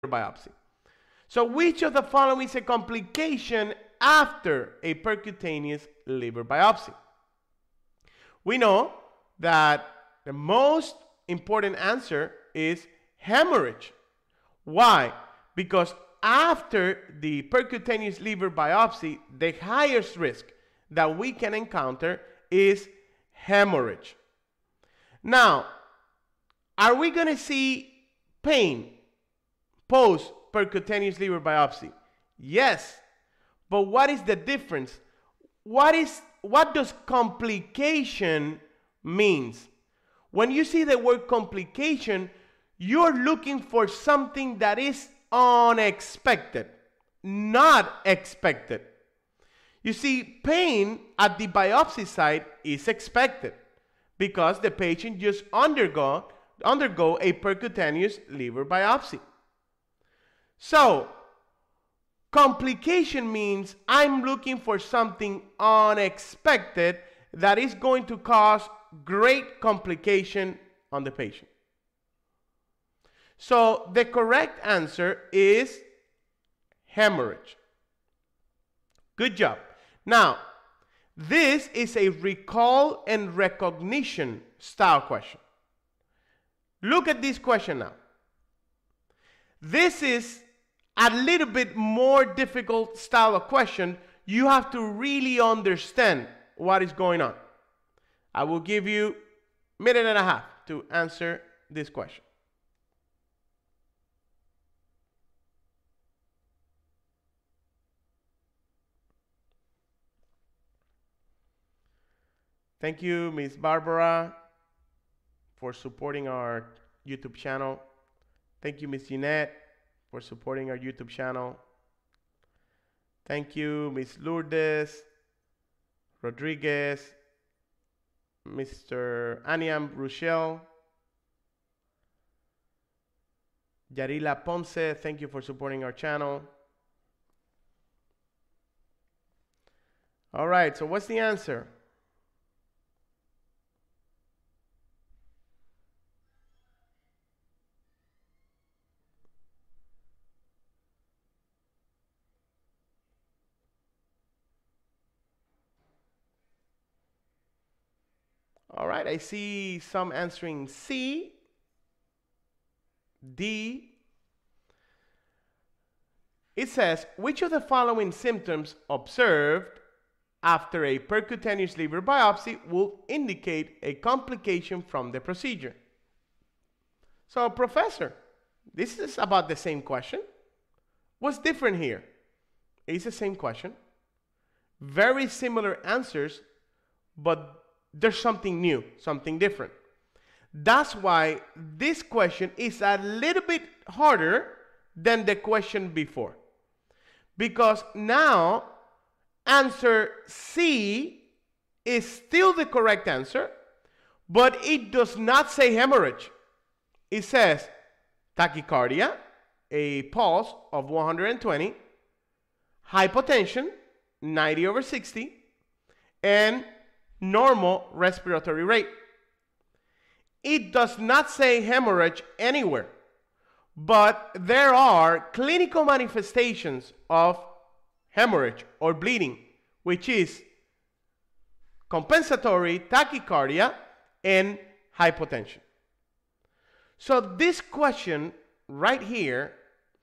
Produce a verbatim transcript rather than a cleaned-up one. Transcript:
biopsy. So which of the following is a complication after a percutaneous liver biopsy? We know that the most important answer is hemorrhage. Why? Because after the percutaneous liver biopsy, the highest risk that we can encounter is hemorrhage. Now, are we going to see pain post percutaneous liver biopsy? Yes. But what is the difference? What is what does complication means? When you see the word complication, you're looking for something that is unexpected, not expected. You see, pain at the biopsy site is expected because the patient just undergo undergo a percutaneous liver biopsy. So, complication means I'm looking for something unexpected that is going to cause great complication on the patient. So, the correct answer is hemorrhage. Good job. Now, this is a recall and recognition style question. Look at this question now. This is a little bit more difficult style of question. You have to really understand what is going on. I will give you a minute and a half to answer this question. Thank you, Miss Barbara, for supporting our YouTube channel. Thank you, Miss Jeanette, for supporting our YouTube channel. Thank you, Miss Lourdes Rodriguez, Mister Aniam Rochelle, Yarila Ponce, thank you for supporting our channel. All right, so what's the answer? All right, I see some answering C, D. It says, which of the following symptoms observed after a percutaneous liver biopsy will indicate a complication from the procedure? So, professor, this is about the same question. What's different here? It's the same question. Very similar answers, but there's something new, something different. That's why this question is a little bit harder than the question before. Because now, answer C is still the correct answer, but it does not say hemorrhage. It says tachycardia, a pulse of one hundred twenty, hypotension, ninety over sixty, and normal respiratory rate. It does not say hemorrhage anywhere, but there are clinical manifestations of hemorrhage or bleeding, which is compensatory tachycardia and hypotension. So this question right here